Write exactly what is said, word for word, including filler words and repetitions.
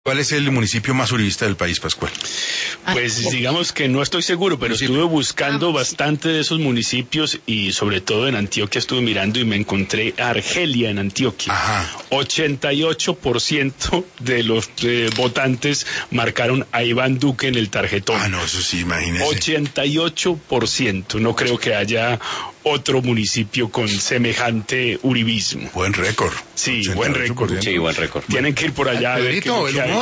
¿Cuál es el municipio más uribista del país, Pascual? Pues digamos que no estoy seguro, pero estuve buscando bastante de esos municipios y sobre todo en Antioquia estuve mirando y me encontré a Argelia en Antioquia. Ajá. ochenta y ocho por ciento de los eh, votantes marcaron a Iván Duque en el tarjetón. Ah, no, eso sí, imagínese. ochenta y ocho por ciento. No creo que haya otro municipio con semejante uribismo. Buen récord. Sí, buen récord. Sí, buen récord. Tienen que ir por allá a ver qué es lo que hay.